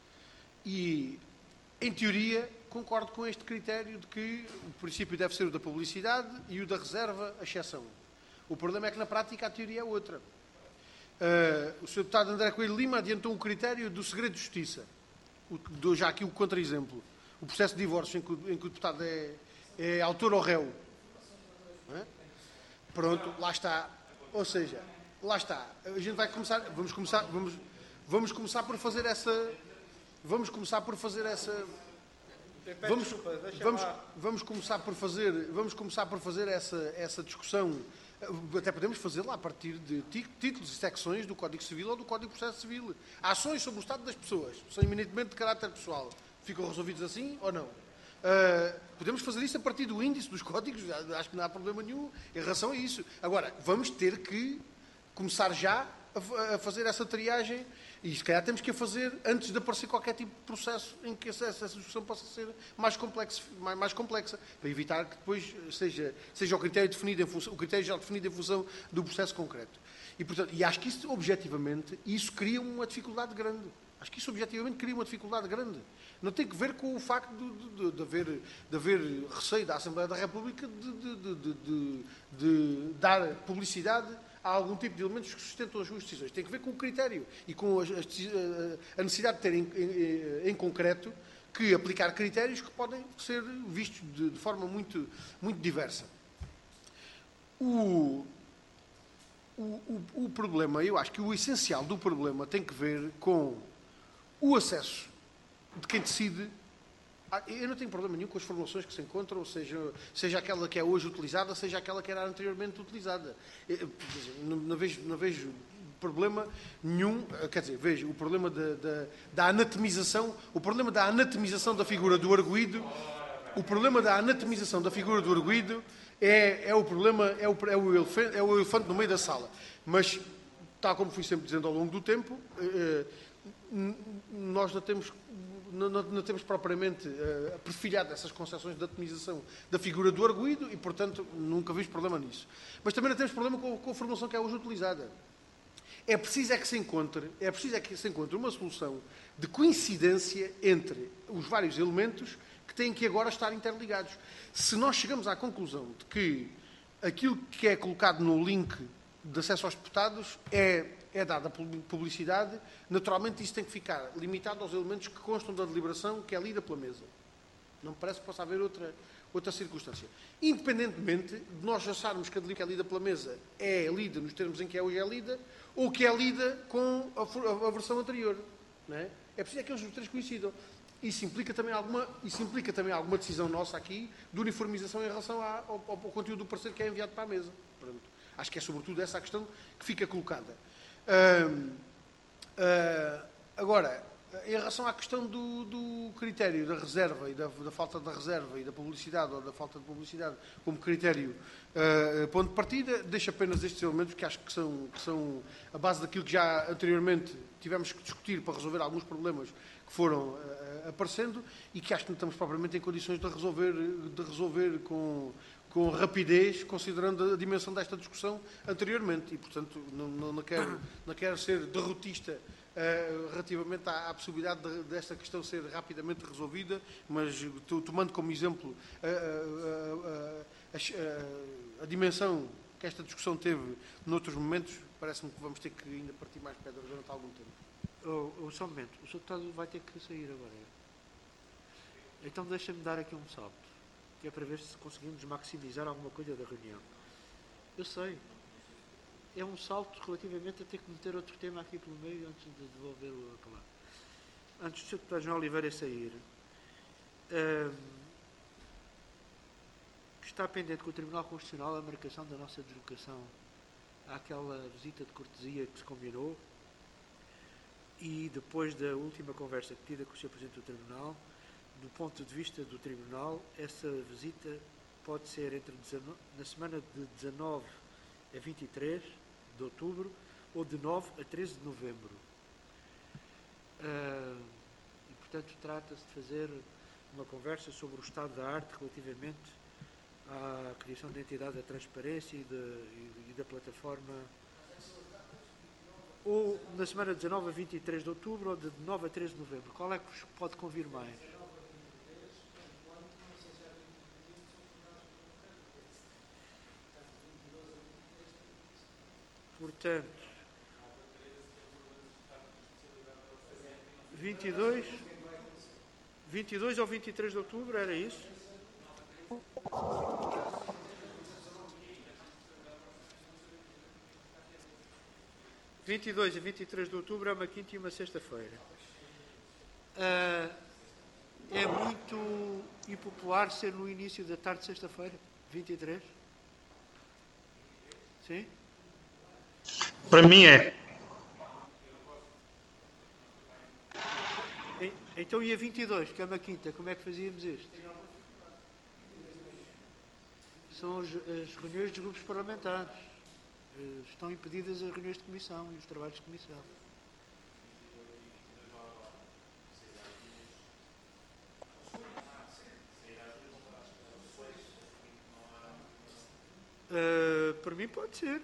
E, em teoria, concordo com este critério de que o princípio deve ser o da publicidade e o da reserva, a exceção. O problema é que, na prática, a teoria é outra. Uh, o senhor Deputado André Coelho Lima adiantou um critério do segredo de justiça. O, dou já aqui o contra-exemplo. O processo de divórcio em que, em que o deputado é, é autor ou réu. Não é? Pronto, lá está. Ou seja, lá está. A gente vai começar, vamos começar, vamos, vamos começar por fazer essa, vamos começar por fazer essa, vamos, vamos, vamos começar por fazer, vamos começar por fazer essa, essa discussão. Até podemos fazê-la a partir de títulos e secções do Código Civil ou do Código de Processo Civil. Ações sobre o estado das pessoas são eminentemente de caráter pessoal. Ficam resolvidos assim ou não? Uh, podemos fazer isso a partir do índice dos códigos, acho que não há problema nenhum em relação a isso. Agora, vamos ter que começar já a, a fazer essa triagem e se calhar temos que a fazer antes de aparecer qualquer tipo de processo em que essa, essa discussão possa ser mais, complexo, mais, mais complexa, para evitar que depois seja, seja o, critério definido em função, o critério já definido em função do processo concreto. E, portanto, e acho que isso, objetivamente, isso cria uma dificuldade grande. Acho que isso, objetivamente, cria uma dificuldade grande. Não tem que ver com o facto de, de, de, haver, de haver receio da Assembleia da República de, de, de, de, de, de dar publicidade a algum tipo de elementos que sustentam as suas decisões. Tem que ver com o critério e com a, a necessidade de ter em, em, em concreto que aplicar critérios que podem ser vistos de, de forma muito, muito diversa. O, o, o, o problema, eu acho que o essencial do problema tem que ver com o acesso de quem decide. Eu não tenho problema nenhum com as formulações que se encontram, seja, seja aquela que é hoje utilizada, seja aquela que era anteriormente utilizada. Eu, não, não, vejo, não vejo problema nenhum, quer dizer, vejo o problema da, da, da anatomização, o problema da anatomização da figura do arguido, o problema da anatomização da figura do arguido é, é o problema, é o, é, o elefante, é o elefante no meio da sala. Mas, tal como fui sempre dizendo ao longo do tempo, eh, nós não temos... Não, não, não temos propriamente uh, perfilhado essas concessões de atomização da figura do arguido e, portanto, nunca vejo problema nisso. Mas também não temos problema com, com a formulação que é hoje utilizada. É preciso é que se encontre, é preciso é que se encontre uma solução de coincidência entre os vários elementos que têm que agora estar interligados. Se nós chegamos à conclusão de que aquilo que é colocado no link de acesso aos deputados é... é dada publicidade, naturalmente isso tem que ficar limitado aos elementos que constam da deliberação que é lida pela mesa. Não me parece que possa haver outra, outra circunstância. Independentemente de nós acharmos que a deliberação que é lida pela mesa é lida nos termos em que é hoje é lida, ou que é lida com a, a, a versão anterior. Não é? É preciso é que eles três coincidam. Isso implica também alguma, isso implica também alguma decisão nossa aqui de uniformização em relação à, ao, ao conteúdo do parecer que é enviado para a mesa. Pronto. Acho que é sobretudo essa a questão que fica colocada. Uh, uh, agora, em relação à questão do, do critério da reserva e da, da falta da reserva e da publicidade ou da falta de publicidade como critério uh, ponto de partida, deixo apenas estes elementos que acho que são, que são a base daquilo que já anteriormente tivemos que discutir para resolver alguns problemas que foram uh, aparecendo e que acho que não estamos propriamente em condições de resolver, de resolver com... com rapidez, considerando a dimensão desta discussão anteriormente. E, portanto, não, não, não, quero, não quero ser derrotista uh, relativamente à, à possibilidade de, desta questão ser rapidamente resolvida, mas tu, tomando como exemplo a, a, a, a, a dimensão que esta discussão teve noutros momentos, parece-me que vamos ter que ainda partir mais pedras durante algum tempo. Oh, oh, só um momento, o senhor Deputado vai ter que sair agora. Então deixa-me dar aqui um salto, que é para ver se conseguimos maximizar alguma coisa da reunião. Eu sei, é um salto relativamente a ter que meter outro tema aqui pelo meio antes de devolver-o a palavra. Antes do senhor Deputado João Oliveira sair, um, está pendente com o Tribunal Constitucional a marcação da nossa deslocação àquela visita de cortesia que se combinou. E depois da última conversa tida com o senhor Presidente do Tribunal, do ponto de vista do Tribunal, essa visita pode ser entre dezanove, na semana de dezanove a vinte e três de outubro ou de nove a treze de novembro. Uh, e, portanto, trata-se de fazer uma conversa sobre o estado da arte relativamente à criação da entidade da transparência e, de, e, e da plataforma. Ou na semana de dezanove a vinte e três de outubro ou de nove a treze de novembro. Qual é que vos pode convir mais? Portanto, vinte e dois, vinte e dois ou vinte e três de outubro, era isso? vinte e dois e vinte e três de outubro é uma quinta e uma sexta-feira. Uh, é muito impopular ser no início da tarde de sexta-feira, vinte e três? Sim? Para mim é. E, então e a vinte e dois, que é uma quinta, como é que fazíamos isto? São as, as reuniões dos grupos parlamentares. Estão impedidas as reuniões de comissão e os trabalhos de comissão. Uh, por mim pode ser.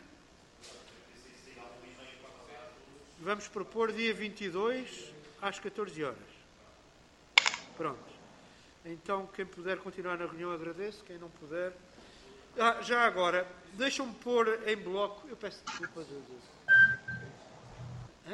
Vamos propor dia vinte e dois às catorze horas. Pronto. Então, quem puder continuar na reunião agradeço, quem não puder... Ah, já agora, deixam-me pôr em bloco... Eu peço desculpas. Hã?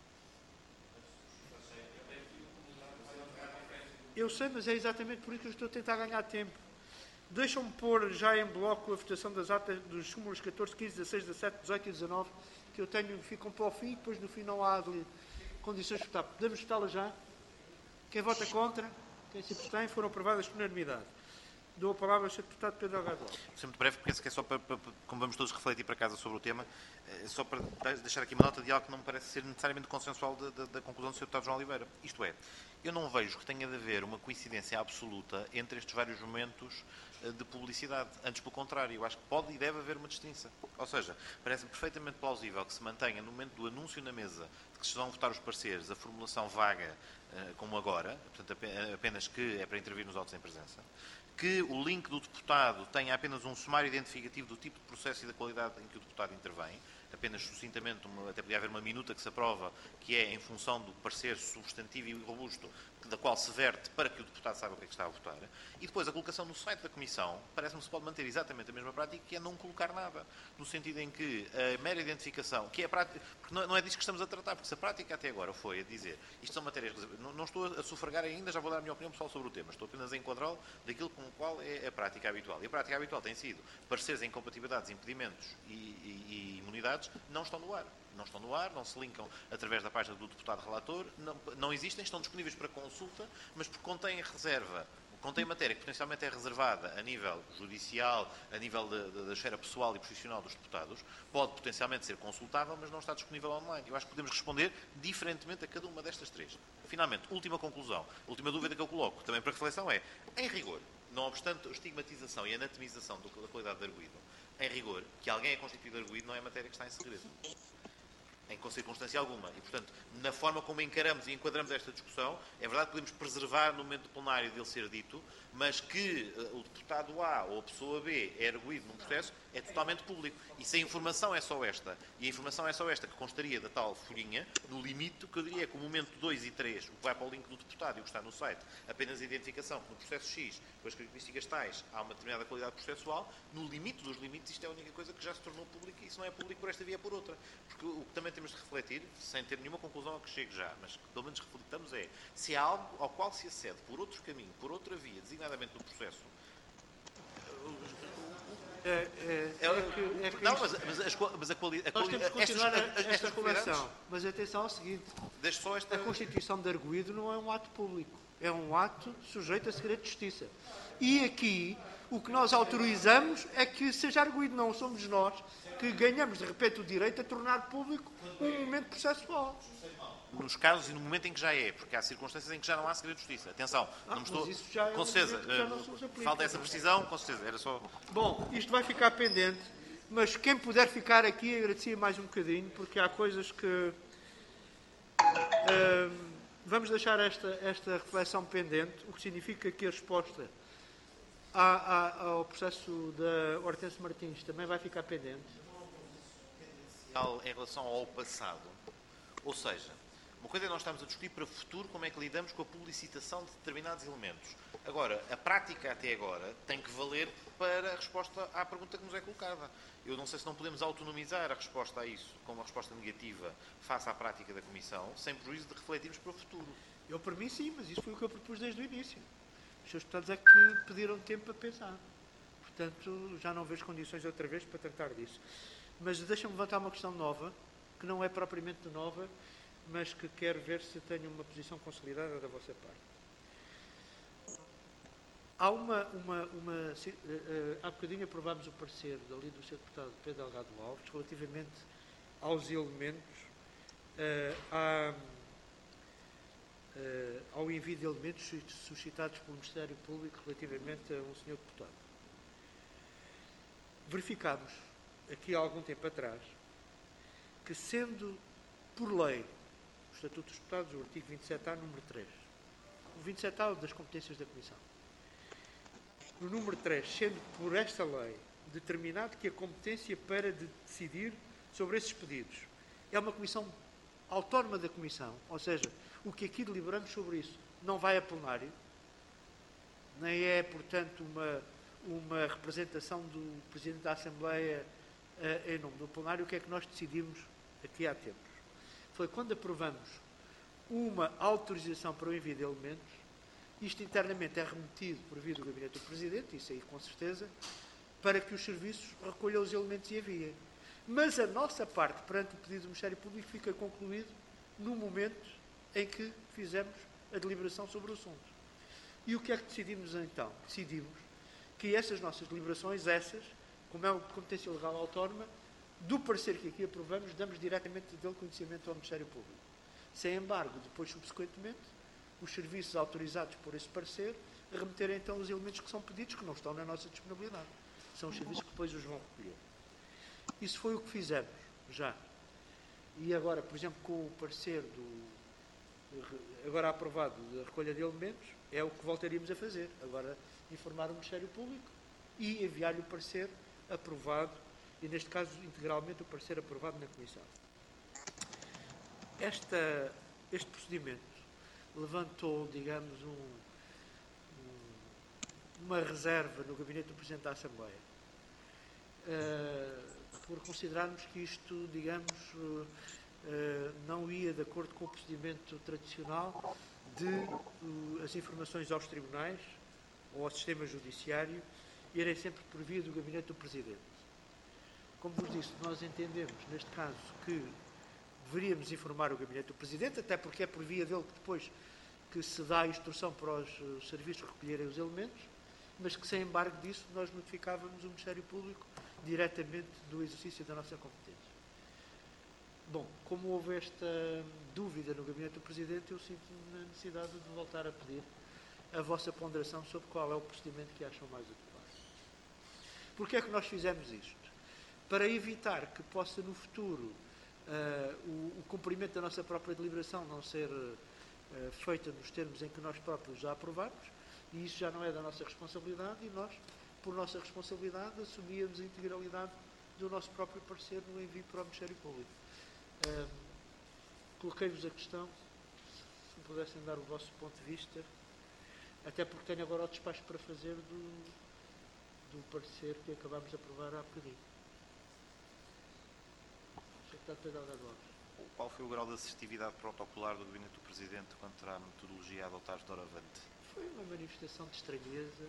Eu sei, mas é exatamente por isso que eu estou a tentar ganhar tempo. Deixam-me pôr já em bloco a votação das atas dos súmulos catorze, quinze, dezasseis, dezassete, dezoito e dezanove, que eu tenho, ficam para o fim e depois no fim não há ali condições de votar. Podemos votá-las já? Quem vota contra? Quem se abstém? Foram aprovadas por unanimidade. Dou a palavra ao senhor Deputado Pedro Delgado Alves. Vou ser muito breve, porque penso que é só para, para, como vamos todos refletir para casa sobre o tema, é só para deixar aqui uma nota de algo que não me parece ser necessariamente consensual da, da, da conclusão do senhor Deputado João Oliveira. Isto é, eu não vejo que tenha de haver uma coincidência absoluta entre estes vários momentos de publicidade. Antes, pelo contrário, eu acho que pode e deve haver uma distinção. Ou seja, parece-me perfeitamente plausível que se mantenha, no momento do anúncio na mesa de que se vão votar os pareceres, a formulação vaga, como agora, portanto, apenas que é para intervir nos autos em presença, que o link do deputado tenha apenas um sumário identificativo do tipo de processo e da qualidade em que o deputado intervém, apenas sucintamente, uma, até podia haver uma minuta que se aprova, que é em função do parecer substantivo e robusto, da qual se verte para que o deputado saiba o que é que está a votar. E depois a colocação no site da Comissão, parece-me que se pode manter exatamente a mesma prática, que é não colocar nada, no sentido em que a mera identificação, que é a prática, porque não é disso que estamos a tratar, porque se a prática até agora foi a dizer, isto são matérias, não, não estou a sufragar ainda, já vou dar a minha opinião pessoal sobre o tema, estou apenas a enquadrá-lo daquilo com o qual é a prática habitual. E a prática habitual tem sido pareceres em incompatibilidades, impedimentos e, e, e imunidades não estão no ar. Não estão no ar, não se linkam através da página do deputado relator, não, não existem, estão disponíveis para consulta, mas porque contêm reserva, contém matéria que potencialmente é reservada a nível judicial, a nível de, de, da esfera pessoal e profissional dos deputados, pode potencialmente ser consultável, mas não está disponível online. Eu acho que podemos responder diferentemente a cada uma destas três. Finalmente, última conclusão, última dúvida que eu coloco, também para reflexão é, em rigor, não obstante a estigmatização e a anatomização da qualidade de arguido, em rigor, que alguém é constituído arguido não é matéria que está em segredo. em circunstância alguma. E, portanto, na forma como encaramos e enquadramos esta discussão, é verdade que podemos preservar no momento do plenário dele ser dito, mas que uh, o deputado A ou a pessoa B é arguído num processo, é totalmente público. E se a informação é só esta, e a informação é só esta que constaria da tal folhinha, no limite, o que eu diria é que o momento dois e três, o que vai para o link do deputado e o que está no site, apenas a identificação que no processo X, com as características tais, há uma determinada qualidade processual, no limite dos limites, isto é a única coisa que já se tornou pública, e isso não é público por esta via por outra. Porque o que também temos de refletir, sem ter nenhuma conclusão a que chegue já, mas que pelo menos refletamos é, se há algo ao qual se acede por outro caminho, por outra via, designadamente no processo. É, é, é que, é que não, isto, mas, mas, as, mas a qualidade... nós temos que continuar estas, esta reflexão, mas atenção ao seguinte, só esta... a constituição de arguido não é um ato público, é um ato sujeito a segredo de justiça. E aqui, o que nós autorizamos é que seja arguido, não somos nós que ganhamos, de repente, o direito a tornar público um momento processual. Nos casos e no momento em que já é, porque há circunstâncias em que já não há segredo de justiça. Atenção, ah, não me estou... Isso já é com um certeza, já não se nos aplica, falta essa precisão, com certeza, era só... Bom, isto vai ficar pendente, mas quem puder ficar aqui, agradecia mais um bocadinho, porque há coisas que... Uh, vamos deixar esta, esta reflexão pendente, o que significa que a resposta à, à, ao processo da Hortência Martins também vai ficar pendente. Em relação ao passado, ou seja, uma coisa é nós estamos a discutir para o futuro como é que lidamos com a publicitação de determinados elementos. Agora, a prática até agora tem que valer para a resposta à pergunta que nos é colocada. Eu não sei se não podemos autonomizar a resposta a isso como uma resposta negativa face à prática da Comissão, sem prejuízo de refletirmos para o futuro. Eu, por mim, sim, mas isso foi o que eu propus desde o início. Os seus deputados é que pediram tempo para pensar. Portanto, já não vejo condições outra vez para tratar disso. Mas deixa-me levantar uma questão nova, que não é propriamente nova, mas que quero ver se tenho uma posição consolidada da vossa parte. Há uma... uma, uma uh, uh, há bocadinho aprovámos o parecer ali do senhor deputado Pedro Delgado Alves relativamente aos elementos, uh, à, uh, ao envio de elementos suscitados pelo Ministério Público relativamente a um senhor deputado. Verificámos aqui há algum tempo atrás, que sendo por lei o Estatuto dos Deputados, o artigo vinte e sete A, número três, o vinte e sete A das competências da Comissão, no número três, sendo por esta lei determinado que a competência para de decidir sobre esses pedidos é uma comissão autónoma da Comissão, ou seja, o que aqui deliberamos sobre isso não vai a plenário, nem é, portanto, uma, uma representação do Presidente da Assembleia em nome do plenário. O que é que nós decidimos aqui há tempos? Foi quando aprovamos uma autorização para o envio de elementos, isto internamente é remetido por via do Gabinete do Presidente, isso aí com certeza, para que os serviços recolham os elementos e enviem. Mas a nossa parte, perante o pedido do Ministério Público, fica concluído no momento em que fizemos a deliberação sobre o assunto. E o que é que decidimos então? Decidimos que essas nossas deliberações, essas, como é uma competência legal autónoma, do parecer que aqui aprovamos, damos diretamente dele conhecimento ao Ministério Público. Sem embargo, depois, subsequentemente, os serviços autorizados por esse parecer remeterem então os elementos que são pedidos, que não estão na nossa disponibilidade. São os serviços que depois os vão recolher. Isso foi o que fizemos, já. E agora, por exemplo, com o parecer do, agora aprovado da recolha de elementos, é o que voltaríamos a fazer. Agora, informar o Ministério Público e enviar-lhe o parecer aprovado, e neste caso, integralmente, o parecer aprovado na Comissão. Esta, este procedimento levantou, digamos, um, um, uma reserva no Gabinete do Presidente da Assembleia, uh, por considerarmos que isto, digamos, uh, uh, não ia de acordo com o procedimento tradicional de uh, as informações aos tribunais ou ao sistema judiciário irem sempre por via do Gabinete do Presidente. Como vos disse, nós entendemos, neste caso, que deveríamos informar o Gabinete do Presidente, até porque é por via dele que depois que se dá a instrução para os uh, serviços recolherem os elementos, mas que, sem embargo disso, nós notificávamos o Ministério Público diretamente do exercício da nossa competência. Bom, como houve esta dúvida no Gabinete do Presidente, eu sinto-me na necessidade de voltar a pedir a vossa ponderação sobre qual é o procedimento que acham mais adequado. Porquê é que nós fizemos isto? Para evitar que possa, no futuro, uh, o, o cumprimento da nossa própria deliberação não ser uh, feita nos termos em que nós próprios já aprovamos, e isso já não é da nossa responsabilidade, e nós, por nossa responsabilidade, assumíamos a integralidade do nosso próprio parecer no envio para o Ministério Público. Uh, Coloquei-vos a questão, se me pudessem dar o vosso ponto de vista, até porque tenho agora o despacho para fazer do, do parecer que acabámos de aprovar há bocadinho. Secretário Pedro Delgado Alves. Qual foi o grau de assertividade protocolar do Gabinete do Presidente contra a metodologia a adotar de doravante? Foi uma manifestação de estranheza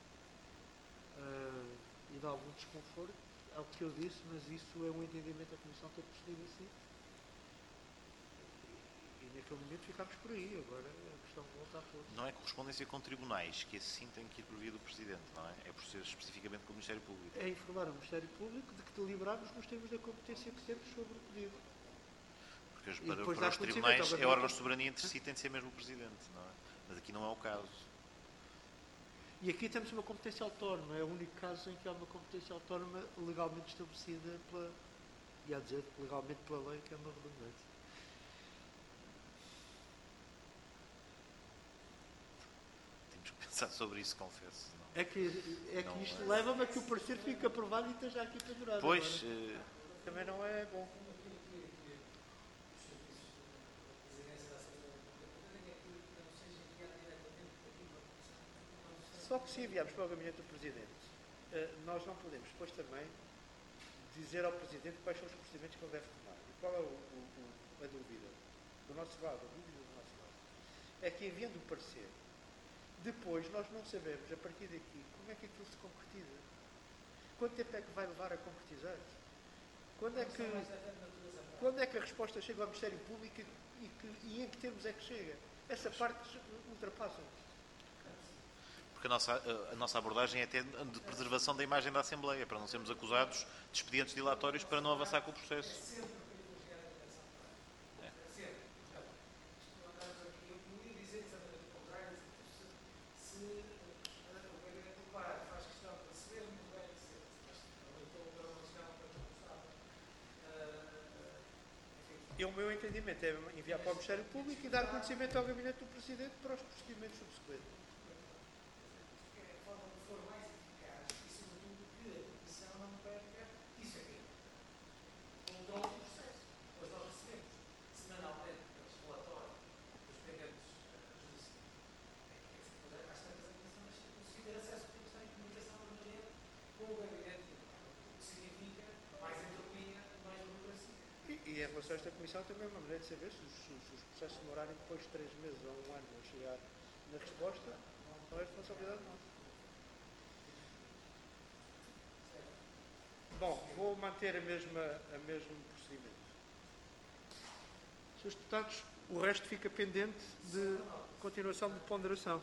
uh, e de algum desconforto, ao que eu disse, mas isso é um entendimento da Comissão ter procedido assim. E naquele momento ficámos por aí, agora a questão volta a pôr. Não é correspondência com tribunais, que assim tem que ir por via do Presidente, não é? É por ser especificamente com o Ministério Público. É informar o Ministério Público de que deliberamos nos termos da competência que temos sobre o pedido. Porque os, E para, depois para dá os conhecimento tribunais, ao é Gabinete. órgãos de soberania entre si, tem de ser mesmo o Presidente, não é? Mas aqui não é o caso. E aqui temos uma competência autónoma, é o único caso em que há uma competência autónoma legalmente estabelecida pela, ia dizer, legalmente pela lei, que é uma redundância. Temos que pensar sobre isso, confesso. Não. É que, é que Não isto é. leva-me a que o parecer fique aprovado e esteja aqui pendurado. Pois, agora. eh, Também não é bom. Só que se enviarmos para o Gabinete do Presidente, nós não podemos depois também dizer ao Presidente quais são os procedimentos que ele deve tomar. E qual é o, o, o, a dúvida? Do nosso lado, a dúvida do nosso lado. É que enviando o parecer, depois nós não sabemos, a partir daqui, como é que aquilo se concretiza. Quanto tempo é que vai levar a concretizar-se? Quando é que, quando é que a resposta chega ao Ministério Público e, que, e em que termos é que chega? Essa parte ultrapassa-nos. porque a nossa, a nossa abordagem é até de preservação da imagem da Assembleia, para não sermos acusados de expedientes dilatórios para não avançar com o processo. E o meu entendimento é enviar para o Ministério Público e dar conhecimento ao Gabinete do Presidente para os procedimentos subsequentes. E em relação a esta comissão também é uma maneira de saber se os, se os processos demorarem depois de três meses ou um ano a chegar na resposta, não é responsabilidade nossa. Bom, vou manter a mesma, a mesmo procedimento. senhores Deputados, o resto fica pendente de continuação de ponderação.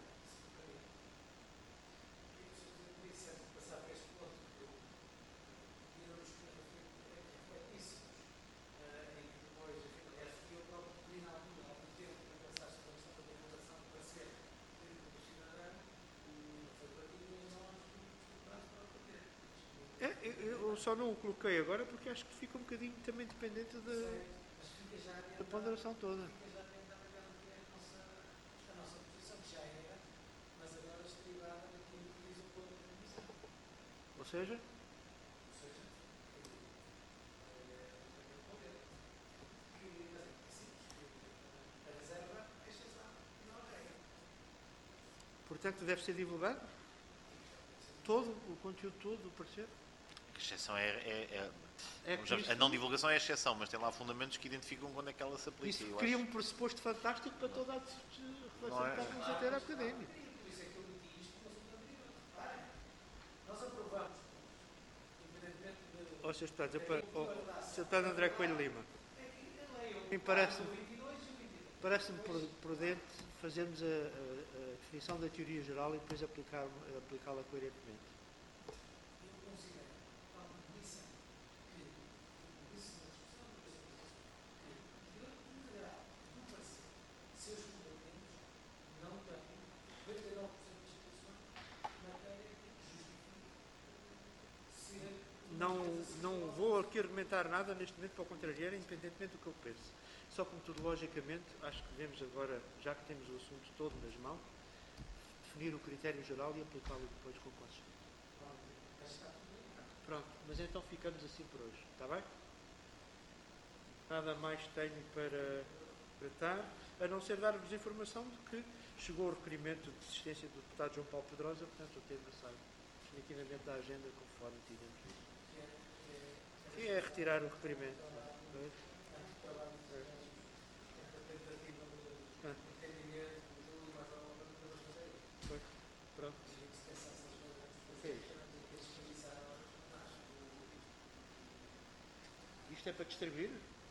Eu só não o coloquei agora porque acho que fica um bocadinho também dependente da, da ponderação toda. Ou seja? Portanto, deve ser divulgado todo, o conteúdo todo do parecer. A exceção é, é, é, É vamos já- isto- a não divulgação é a exceção, mas tem lá fundamentos que identificam quando é que ela se aplica. Isso Eu cria acho- um pressuposto fantástico para toda a relação Não é? que estávamos a ter académica. Ó, senhores Deputados, eu pa- ó, senhor Deputado André Coelho Lima, me parece-me parece-me pru- prudente fazermos a, a- a definição da teoria geral e depois aplicar, aplicá-la coerentemente. Não, não vou aqui argumentar nada neste momento para o contrário, independentemente do que eu penso. Só que, metodologicamente, acho que devemos agora, já que temos o assunto todo nas mãos, definir o critério geral e aplicá-lo depois com consciência. Pronto, mas então ficamos assim por hoje, está bem? Nada mais tenho para tratar, a não ser dar-vos informação de que chegou o requerimento de desistência do deputado João Paulo Pedrosa, portanto o tema sai definitivamente da agenda conforme tínhamos visto. Que é retirar o requerimento. É? Ah. Pois, pronto. É isso. Isto é para distribuir?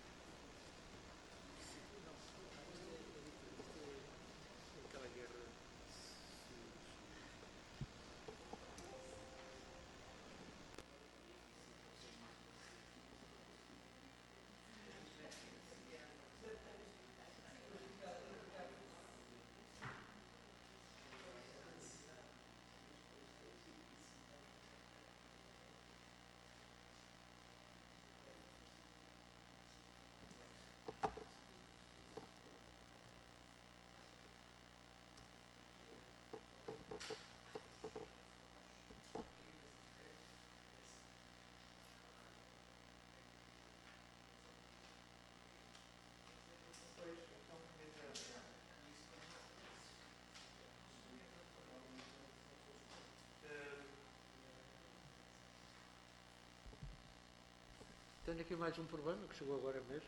Tenho aqui mais um problema que chegou agora mesmo.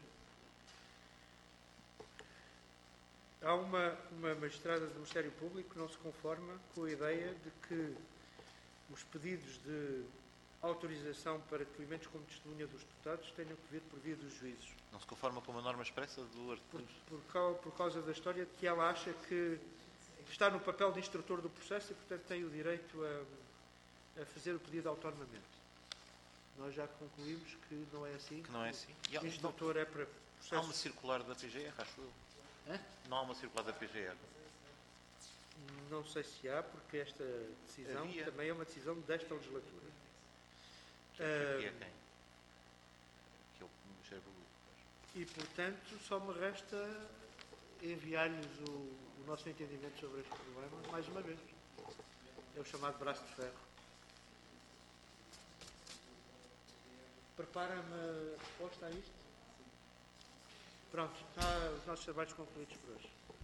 Há uma, uma magistrada do Ministério Público que não se conforma com a ideia de que os pedidos de autorização para depoimentos como testemunha dos deputados tenham que vir por via dos juízes. Não se conforma com uma norma expressa do artigo? Por, por, causa, por causa da história de que ela acha que está no papel de instrutor do processo e, portanto, tem o direito a, a fazer o pedido autonomamente. Nós já concluímos que não é assim. Que não é assim. E o instrutor é para processos... Há uma circular da P G R, acho eu. Hã? Não há uma circular da P G R? Não sei se há, porque esta decisão Havia. Também é uma decisão desta legislatura. Que é quem? Que é o Ministério Público. E, portanto, só me resta enviar-lhes o, o nosso entendimento sobre este problema, mais uma vez. É o chamado braço de ferro. Prepara-me a resposta a isto? Pronto, está os nossos trabalhos concluídos por hoje.